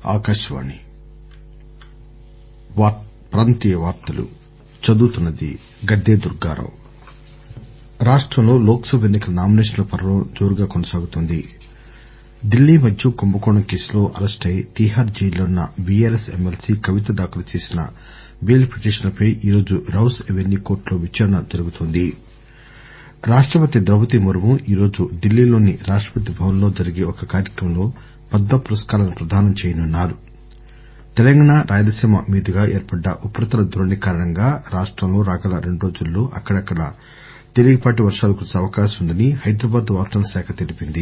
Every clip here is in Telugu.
ఆకాశవాణి ప్రాంతీయ వార్తలు చదువుతున్నది గద్దె దుర్గారావు. రాష్టంలో లోక్ సభ ఎన్నికల నామినేషన్ల పర్వం జోరుగా కొనసాగుతోంది. ఢిల్లీ మద్యం కుంభకోణం కేసులో అరెస్టై తీహార్ జైల్లో ఉన్న బీఆర్ఎస్ ఎమ్మెల్సీ కవిత దాఖలు చేసిన బెయిల్ పిటిషన్లపై ఈరోజు రౌస్ ఎవెన్యూ కోర్టులో విచారణ జరుగుతోంది. రాష్టపతి ద్రౌపది ముర్ము ఈరోజు ఢిల్లీలోని రాష్టపతి భవన్ లో జరిగే ఒక కార్యక్రమంలో పద్మ పురస్కారాలను ప్రదానం చేయనున్నారు. తెలంగాణ రాయలసీమ మీదుగా ఏర్పడ్డ ఉపరితల ద్రోణి కారణంగా రాష్టంలో రాగల 2 రోజుల్లో అక్కడక్కడా తేలికపాటి వర్షాలు కురిసే అవకాశం ఉందని హైదరాబాద్ వాతావరణ శాఖ తెలిపింది.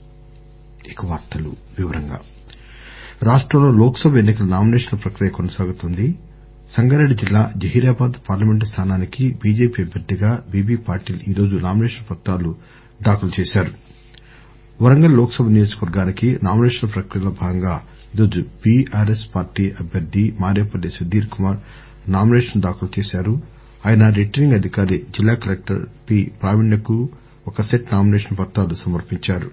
రాష్టంలో లోక్ సభ ఎన్నికల నామినేషన్ల ప్రక్రియ కొనసాగుతోంది. సంగారెడ్డి జిల్లా జహీరాబాద్ పార్లమెంటు స్థానానికి బీజేపీ అభ్యర్థిగా బీబీ పాటిల్ ఈరోజు నామినేషన్ పత్రాలు దాఖలు చేశారు. వరంగల్ లోక్ సభ నియోజకవర్గానికి నామినేషన్ల ప్రక్రియలో భాగంగా ఈరోజు బీఆర్ఎస్ పార్టీ అభ్యర్థి మారేపల్లి సుధీర్ కుమార్ నామినేషన్ దాఖలు చేశారు. ఆయన రిటర్నింగ్ అధికారి జిల్లా కలెక్టర్ పి ప్రావీణ్యకు ఒక సెట్ నామినేషన్ పత్రాలు సమర్పించారు.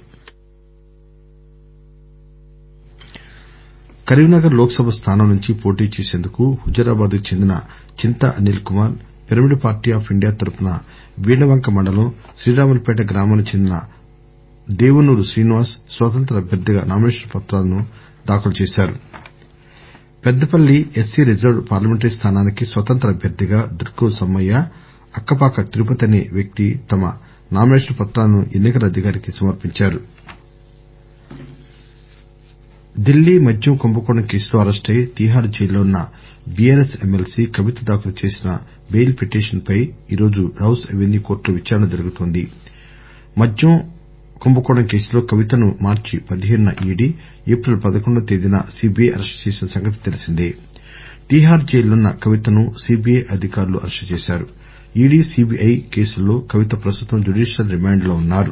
కరీంనగర్ లోక్ సభ స్థానం నుంచి పోటీ చేసేందుకు హుజూరాబాద్ కు చెందిన Chinta Anil Kumar pyramid party of India తరఫున వీణవంక మండలం శ్రీరాములుపేట గ్రామానికి చెందిన దేవునూరు శ్రీనివాస్ స్వతంత్ర అభ్యర్థిగా నామినేషన్ పత్రాలను దాఖలు చేశారు. పెద్దపల్లి ఎస్సీ రిజర్వ్డ్ పార్లమెంటరీ స్థానానికి స్వతంత్ర అభ్యర్థిగా దుర్గం సమ్మయ్య, అక్కపాక తిరుపతి అనే వ్యక్తి తమ నామినేషన్ పత్రాలను ఎన్నికల అధికారికి సమర్పించారు. ఢిల్లీ మద్యం కుంభకోణం కేసులో అరెస్టై తీహార్ జైల్లో ఉన్న బీఆర్ఎస్ ఎమ్మెల్సీ కవిత దాఖలు చేసిన బెయిల్ పిటిషన్ పై ఈరోజు రౌస్ ఎవెన్యూ కోర్టులో విచారణ జరుగుతోంది. మద్యం కుంభకోణం కేసులో కవితను మార్చి 15న ఈడీ, ఏప్రిల్ 11వ తేదీన సీబీఐ అరెస్టు చేసిన సంగతి తెలిసిందే. తీహార్ జైలున్న కవితను సీబీఐ అధికారులు అరెస్టు చేశారు. ఈడీ, సీబీఐ కేసుల్లో కవిత ప్రస్తుతం జ్యుడీషియల్ రిమాండ్ లో ఉన్నారు.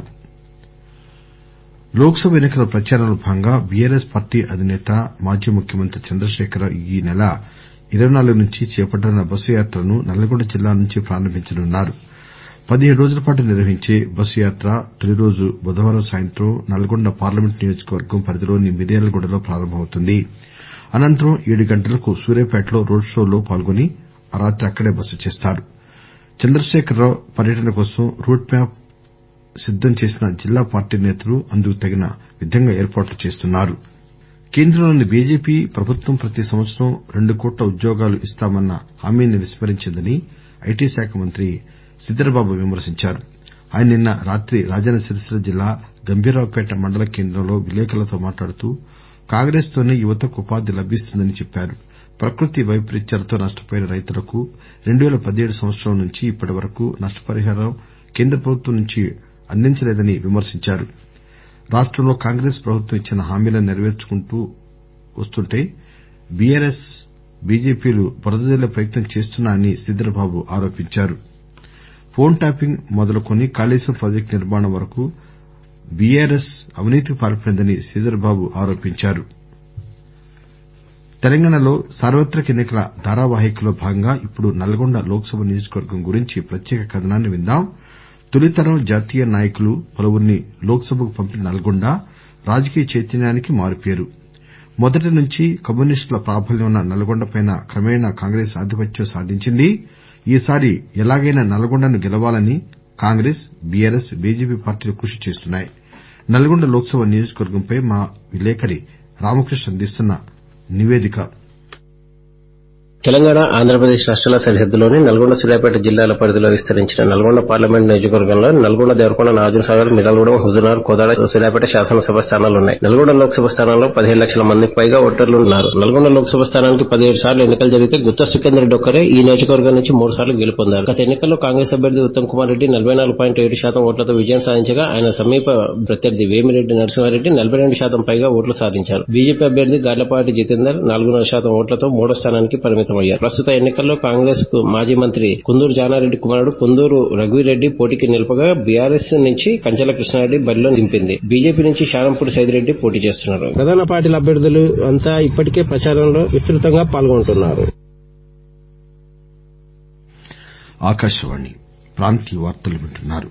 లోక్ సభ ఎన్నికల ప్రచారంలో భాగంగా బీఆర్ఎస్ పార్టీ అధినేత మాజీ ముఖ్యమంత్రి చంద్రశేఖరరావు ఈ నెల 24 నుంచి చేపట్టనున్న బస్సు యాత్రను నల్లగొండ జిల్లా నుంచి ప్రారంభించనున్నారు. 17 రోజుల పాటు నిర్వహించే బస్సు యాత్ర తొలి రోజు బుధవారం సాయంత్రం నల్గొండ పార్లమెంట్ నియోజకవర్గం పరిధిలోని మిర్యాలగూడలో ప్రారంభమవుతుంది. అనంతరం 7 గంటలకు సూర్యాపేటలో రోడ్ షోలో పాల్గొని ఆ రాత్రి అక్కడే బస చేస్తారు. చంద్రశేఖరరావు పర్యటన కోసం రూట్ మ్యాప్ సిద్దం చేసిన జిల్లా పార్టీ నేతలు అందుకు తగిన విధంగా ఏర్పాట్లు చేస్తున్నారు. కేంద్రంలోని బీజేపీ ప్రభుత్వం ప్రతి సంవత్సరం 2 కోట్ల ఉద్యోగాలు ఇస్తామన్న హామీని విస్మరించిందని ఐటీ శాఖ మంత్రి శ్రీధర్బాబు విమర్శించారు. ఆయన నిన్న రాత్రి రాజన్న సిరిసిల్ల జిల్లా గంభీరావుపేట మండల కేంద్రంలో విలేకరులతో మాట్లాడుతూ కాంగ్రెస్ తోనే యువతకు ఉపాధి లభిస్తుందని చెప్పారు. ప్రకృతి వైపరీత్యాలతో నష్టపోయిన రైతులకు 2017 సంవత్సరం నుంచి ఇప్పటి వరకు నష్టపరిహారం కేంద్ర ప్రభుత్వం నుంచి అందించలేదని విమర్శించారు. రాష్టంలో కాంగ్రెస్ ప్రభుత్వం ఇచ్చిన హామీలను నెరవేర్చుకుంటూ వస్తుంటే బీఆర్ఎస్, బీజేపీలు బురద జల్లే ప్రయత్నం చేస్తున్నాయని శ్రీధర్బాబు ఆరోపించారు. ఫోన్ ట్యాపింగ్ మొదలుకొని కాళేశ్వరం ప్రాజెక్టు నిర్మాణం వరకు బీఆర్ఎస్ అవినీతికి పాల్పడిందని శ్రీధర్బాబు ఆరోపించారు. తెలంగాణలో సార్వత్రిక ఎన్నికల ధారావాహికలో భాగంగా ఇప్పుడు నల్గొండ లోక్ సభ నియోజకవర్గం గురించి ప్రత్యేక కథనాన్ని విందాం. తొలితరం జాతీయ నాయకులు పలువురిని లోక్ సభకు పంపిన నల్గొండ రాజకీయ చైతన్యానికి మారుపేరు. మొదటి నుంచి కమ్యూనిస్టుల ప్రాబల్యం ఉన్న నల్గొండపై క్రమేణా కాంగ్రెస్ ఆధిపత్యం సాధించింది. ఈసారి ఎలాగైనా నల్గొండను గెలవాలని కాంగ్రెస్, బీఆర్ఎస్, బీజేపీ పార్టీలు కృషి చేస్తున్నాయి. నల్గొండ లోక్ సభ నియోజకవర్గంపై మా విలేకరి రామకృష్ణ అందిస్తున్న నివేదిక. తెలంగాణ, ఆంధ్రప్రదేశ్ రాష్ట్రాల సరిహద్దులోని నల్గొండ, సూర్యాపేట జిల్లాల పరిధిలో విస్తరించిన నల్గొండ పార్లమెంట్ నియోజకవర్గంలో నల్గొండ, దేవరకొండ, నాజర్సాగర్, మిర్యాలగూడెం, హుజూర్నగర్, కోదాడ, సూర్యాపేట శాసనసభ స్థానాలున్నాయి. నల్గొండ లోక్సభ స్థానంలో 15 లక్షల మందికి పైగా ఓటర్లు ఉన్నారు. నల్గొండ లోక్సభ స్థానానికి 17 సార్లు ఎన్నికలు జరిగితే గుత్తా సుఖేందర్ రెడ్డి ఒక్కరే ఈ నియోజకవర్గం నుంచి 3 సార్లు గెలుపొందారు. గత ఎన్నికల్లో కాంగ్రెస్ అభ్యర్థి ఉత్తమ్ కుమార్ రెడ్డి 44.7% ఓట్లతో విజయం సాధించగా ఆయన సమీప ప్రత్యర్థి వేమిరెడ్డి నరసింహారెడ్డి 42% పైగా ఓట్లు సాధించారు. బీజేపీ అభ్యర్థి గార్లపాటి జితేందర్ 4.5% ఓట్లతో 3వ స్థానానికి పరిమితమయ్యారు. ప్రస్తుత ఎన్నికల్లో కాంగ్రెస్ కు మాజీ మంత్రి కుందూరు జానారెడ్డి కుమారుడు కుందూరు రఘువీరెడ్డి పోటీకి నిలపగా బీఆర్ఎస్ నుంచి కంచెల కృష్ణారెడ్డి బరిలో దింపింది. బీజేపీ నుంచి శానంపూడి సైదిరెడ్డి పోటీ చేస్తున్నారు. ప్రధాన పార్టీల అభ్యర్థులు అంతా ఇప్పటికే ప్రచారంలో విస్తృతంగా పాల్గొంటున్నారు. ఆకాశవాణి ప్రాంతీయ వార్తలు వింటున్నారు.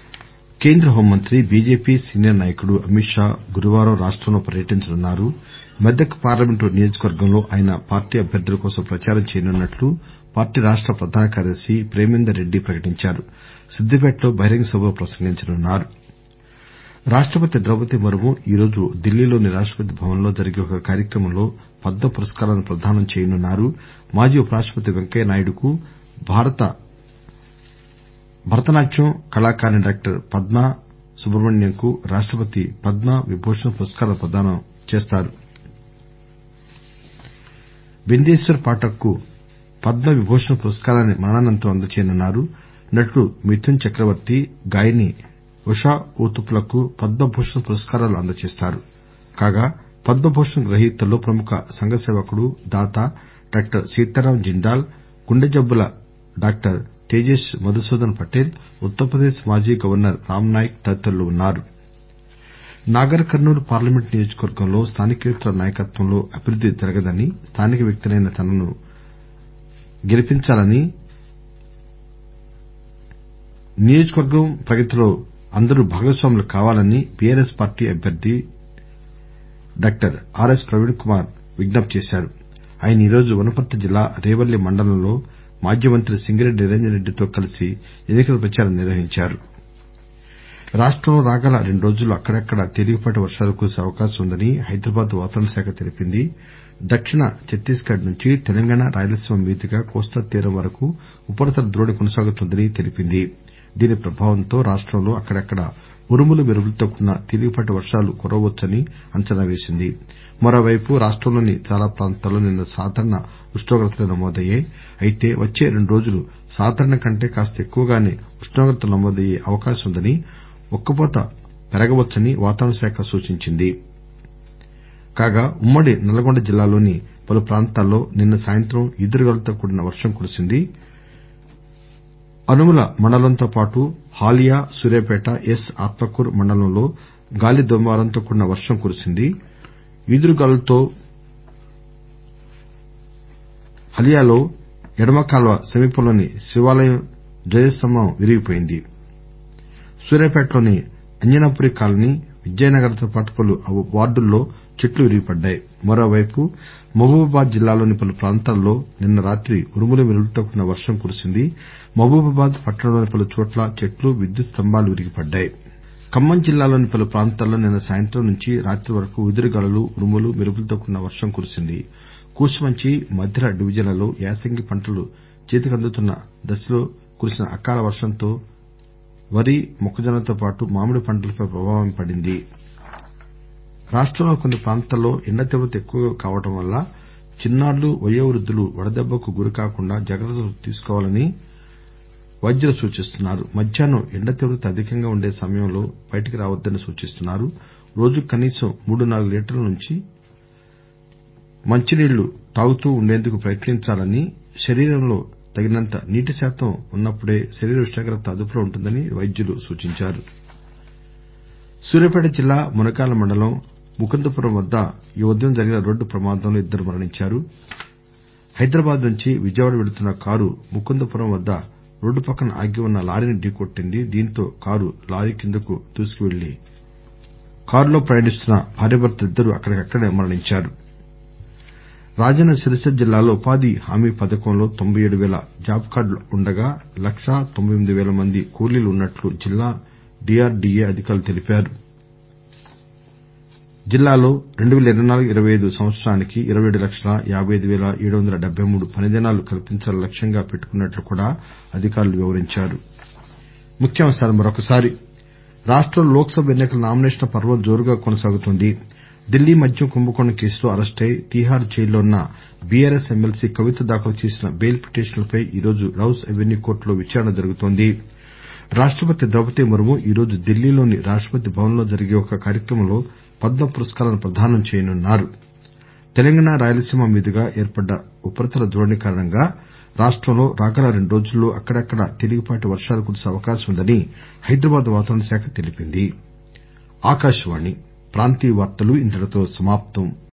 కేంద్ర హోంమంత్రి బీజేపీ సీనియర్ నాయకుడు అమిత్ షా గురువారం రాష్టంలో పర్యటించనున్నారు. మెదక్ పార్లమెంటు నియోజకవర్గంలో ఆయన పార్టీ అభ్యర్థుల కోసం ప్రచారం చేయనున్నట్లు పార్టీ రాష్ట ప్రధాన కార్యదర్శి ప్రేమేందర్ రెడ్డి ప్రకటించారు. సిద్దిపేటలో బహిరంగ సభలో ప్రసంగించనున్నారు. రాష్టపతి ద్రౌపది ముర్ము ఈరోజు ఢిల్లీలోని రాష్టపతి భవన్లో జరిగే ఒక కార్యక్రమంలో పద్మ పురస్కారాలను ప్రదానం చేయనున్నారు. మాజీ ఉపరాష్టపతి వెంకయ్యనాయుడుకు భరతనాట్యం కళాకారిణి డాక్టర్ పద్మా సుబ్రహ్మణ్యంకు రాష్టపతి పద్మ విభూషణ్ పురస్కారాలు ప్రదానం చేస్తారు. బిందేశ్వర్ పాఠక్ కు పద్మ విభూషణ్ పురస్కారాన్ని మరణానంతరం అందజేయనున్నారు. నటుడు మిథున్ చక్రవర్తి, గాయని ఉషా ఊతుప్లకు పద్మభూషణ్ పురస్కారాలు అందజేస్తారు. కాగా పద్మభూషణ్ గ్రహీతల్లో ప్రముఖ సంఘ సేవకుడు, దాత డాక్టర్ సీతారాం జిందాల్, గుండె జబ్బుల డాక్టర్ తేజేశ్ మధుసూదన్ పటేల్, ఉత్తరప్రదేశ్ మాజీ గవర్నర్ రామ్ నాయక్ తదితరులు ఉన్నారు. నాగర్ కర్నూల్ పార్లమెంట్ నియోజకవర్గంలో స్థానికేతరుల నాయకత్వంలో అభివృద్ది జరగదని, స్థానిక వ్యక్తినైన తనను గెలిపించాలని, నియోజకవర్గం ప్రగతిలో అందరూ భాగస్వాములు కావాలని బీఆర్ఎస్ పార్టీ అభ్యర్థి డాక్టర్ ఆర్ఎస్ ప్రవీణ్ కుమార్ విజ్ఞప్తి చేశారు. ఆయన ఈరోజు వనపర్తి జిల్లా రేవల్లి మండలంలో మాజీ మంత్రి సింగిరెడ్డి నిరంజన్ రెడ్డితో కలిసి ఎన్నికల ప్రచారం నిర్వహించారు. రాష్టంలో రాగల 2 రోజుల్లో అక్కడక్కడా తేలికపాటి వర్షాలు కురిసే అవకాశం ఉందని హైదరాబాద్ వాతావరణ శాఖ తెలిపింది. దక్షిణ ఛత్తీస్ గఢ్ నుంచి తెలంగాణ, రాయలసీమ మీదుగా కోస్తా తీరం వరకు ఉపరితల ద్రోణి కొనసాగుతోందని తెలిపింది. దీని ప్రభావంతో రాష్టంలో అక్కడక్కడా ఉరుములు మెరుపులతో కూడిన తేలికపాటి వర్షాలు కురవవచ్చని అంచనా వేసింది. మరోవైపు రాష్టంలోని చాలా ప్రాంతాల్లో నిన్న సాధారణ ఉష్ణోగ్రతలే నమోదయ్యాయి. అయితే వచ్చే 2 రోజులు సాధారణం కంటే కాస్త ఎక్కువగానే ఉష్ణోగ్రతలు నమోదయ్యే అవకాశం ఉందని, ఉక్కపోత పెరగవచ్చని వాతావరణ శాఖ సూచించింది. కాగా ఉమ్మడి నల్గొండ జిల్లాలోని పలు ప్రాంతాల్లో నిన్న సాయంత్రం ఈదురుగాలులతో కూడిన వర్షం కురిసింది. అనుముల మండలంతో పాటు హాలియా, సూర్యాపేట, ఎస్ ఆత్మకూర్ మండలంలో గాలి దుమారంతో కూడిన వర్షం కురిసింది. ఈదురుగాలులతో హాలియాలో ఎడమ కాల్వ సమీపంలోని శివాలయం ధ్వజస్తంభం విరిగిపోయింది. సూర్యాపేటలోని అంజనాపురి కాలనీ, విద్యానగర్తో పాటు పలు వార్డుల్లో చెట్లు విరిగిపడ్డాయి. మరోవైపు మహబూబాబాద్ జిల్లాలోని పలు ప్రాంతాల్లో నిన్న రాత్రి ఉరుములు మెరుపులతో కూడిన వర్షం కురిసింది. మహబూబాబాద్ పట్టణంలోని పలు చోట్ల చెట్లు, విద్యుత్ స్తంభాలు విరిగిపడ్డాయి. ఖమ్మం జిల్లాలోని పలు ప్రాంతాల్లో నిన్న సాయంత్రం నుంచి రాత్రి వరకు ఈదురుగాలులు, ఉరుములు మెరుపులతో కూడిన వర్షం కురిసింది. కూసుమంచి, మధిర డివిజన్లలో యాసంగి పంటలు చేతికందుతున్న దశలో కురిసిన అకాల వర్షంతో వరి, మొక్కజొన్నతో పాటు మామిడి పంటలపై ప్రభావం పడింది. రాష్టంలోని కొన్ని ప్రాంతాల్లో ఎండ తీవ్రత ఎక్కువ కావడం వల్ల చిన్నారులు, వయోవృద్దులు వడదెబ్బకు గురికాకుండా జాగ్రత్తలు తీసుకోవాలని వైద్యులు సూచిస్తున్నారు. మధ్యాహ్నం ఎండ తీవ్రత అధికంగా ఉండే సమయంలో బయటకు రావద్దని సూచిస్తున్నారు. రోజుకు కనీసం 3-4 లీటర్ల మంచినీళ్లు తాగుతూ ఉండేందుకు ప్రయత్నించాలని, శరీరంలో తగినంత నీటి శాతం ఉన్నప్పుడే శరీర ఉష్ణోగ్రత అదుపులో ఉంటుందని వైద్యులు సూచించారు. సూర్యాపేట జిల్లా మునగాల మండలం ముకుందపురం వద్ద ఈ ఉదయం జరిగిన రోడ్డు ప్రమాదంలో 2 మరణించారు. హైదరాబాద్ నుంచి విజయవాడ వెళుతున్న కారు ముకుందపురం వద్ద రోడ్డు పక్కన ఆగి ఉన్న లారీని ఢీకొట్టింది. దీంతో కారు లారీ కిందకు దూసుకువెళ్లి కారులో ప్రయాణిస్తున్న భార్యాభర్తలిద్దరూ అక్కడికక్కడే మరణించారు. రాజన్న సిరిసిల్ల జిల్లాలో ఉపాధి హామీ పథకంలో 97,000 జాబ్ కార్డులు ఉండగా 1,98,000 మంది కూలీలు ఉన్నట్లు జిల్లా డీఆర్డీఏ అధికారులు తెలిపారు. జిల్లాలో 2024-25 సంవత్సరానికి 27,55,773 పనిదినాలు కల్పించాలని లక్ష్యంగా పెట్టుకున్నట్లు కూడా అధికారులు వివరించారు. రాష్టంలో లోక్ సభ ఎన్నికల నామినేషన్ల పర్వం జోరుగా కొనసాగుతోంది. ఢిల్లీ మద్యం కుంభకోణం కేసులో అరెస్టై తీహార్ జైల్లో ఉన్న బీఆర్ఎస్ ఎమ్మెల్సీ కవిత దాఖలు చేసిన బెయిల్ పిటిషన్లపై ఈరోజు రౌస్ అవెన్యూ కోర్టులో విచారణ జరుగుతోంది. రాష్టపతి ద్రౌపది ముర్ము ఈరోజు ఢిల్లీలోని రాష్టపతి భవన్లో జరిగే ఒక కార్యక్రమంలో పద్మ పురస్కారాలను ప్రదానం చేయనున్నారు. తెలంగాణ, రాయలసీమ మీదుగా ఏర్పడ్డ ఉపరితల ద్రోణి కారణంగా రాష్టంలో రాగల 2 రోజుల్లో అక్కడక్కడా తేలికపాటి వర్షాలు కురిసే అవకాశం ఉందని హైదరాబాద్ వాతావరణ శాఖ తెలిపింది.